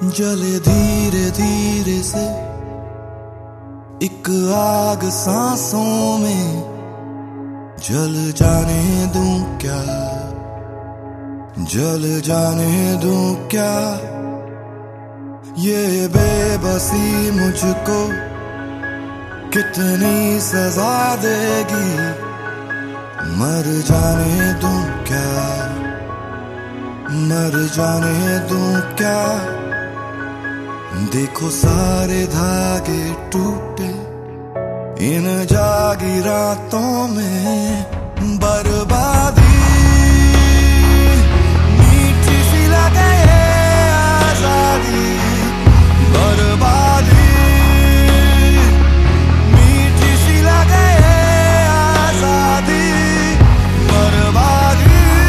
जले धीरे धीरे से एक आग सांसों में, जल जाने दूं क्या, जल जाने दूं क्या। ये बेबसी मुझको कितनी सजा देगी, मर जाने दूं क्या, मर जाने दूं क्या। देखो सारे धागे टूटे इन जागी रातों में, बर्बादी मीठी सी लगे आजादी, बर्बादी मीठी सी लगे आजादी, बर्बादी।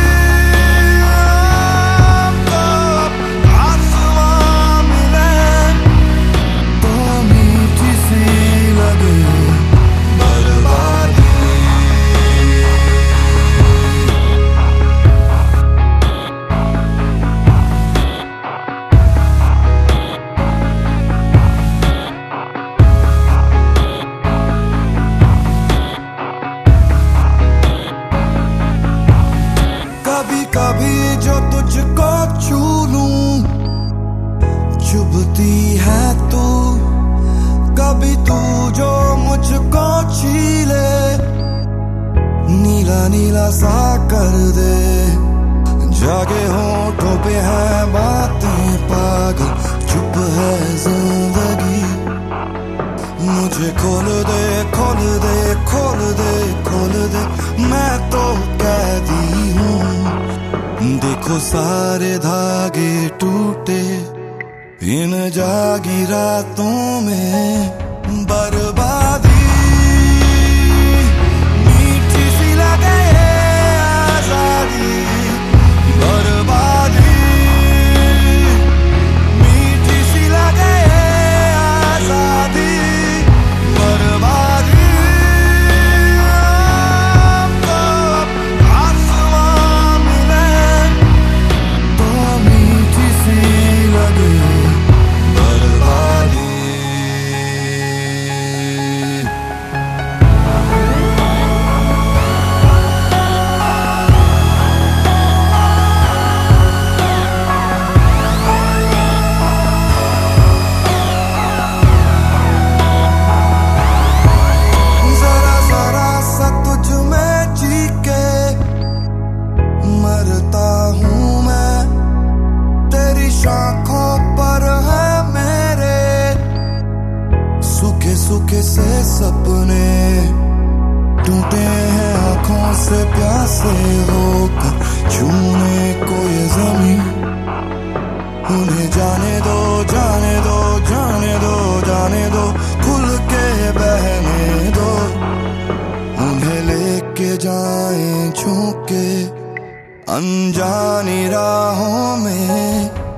कभी जो तुझको छू लूं चुभती है तू, कभी तू जो मुझको छीले नीला नीला सा कर दे। जागे होठों पे है बातें पागल, चुप है जिंदगी। मुझे खोल दे खोल दे खोल दे खोल दे, मैं तो कैदी हूँ। देखो सारे धागे टूटे इन जागी रातों में, बर्बादी मीठी सी लगे आजादी, बर्बादी मीठी सी लगे आजादी, बर्बादी। आँखों पर है मेरे सूखे सूखे से सपने, टूटे हैं आँखों से प्यासे होकर छूने को ये ज़मीं। उन्हें जाने दो जाने दो जाने दो जाने दो, खुल के बहने दो। उन्हें लेके जाएं छू के अनजानी राहों में,